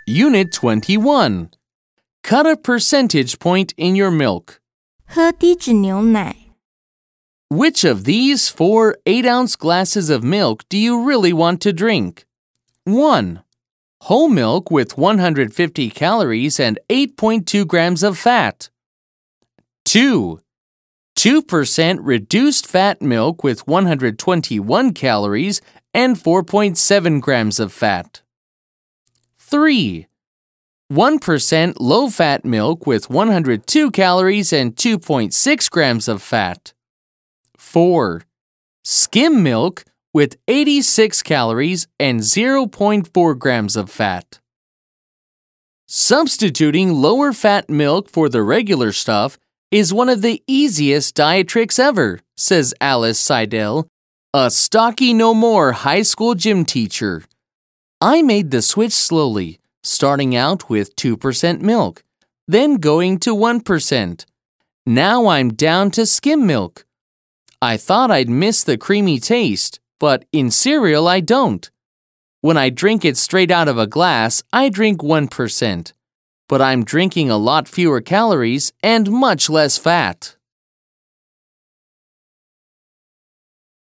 Unit 21. Cut a percentage point in your milk. 喝低脂牛奶。 Which of these 4 8-ounce glasses of milk do you really want to drink? 1. Whole milk with 150 calories and 8.2 grams of fat. 2. 2% reduced fat milk with 121 calories and 4.7 grams of fat. 3. 1% low-fat milk with 102 calories and 2.6 grams of fat. 4. Skim milk with 86 calories and 0.4 grams of fat. Substituting lower-fat milk for the regular stuff is one of the easiest diet tricks ever, says Alice Seidel, a stocky no more high school gym teacher. I made the switch slowly, starting out with 2% milk, then going to 1%. Now I'm down to skim milk. I thought I'd miss the creamy taste, but in cereal I don't. When I drink it straight out of a glass, I drink 1%. But I'm drinking a lot fewer calories and much less fat.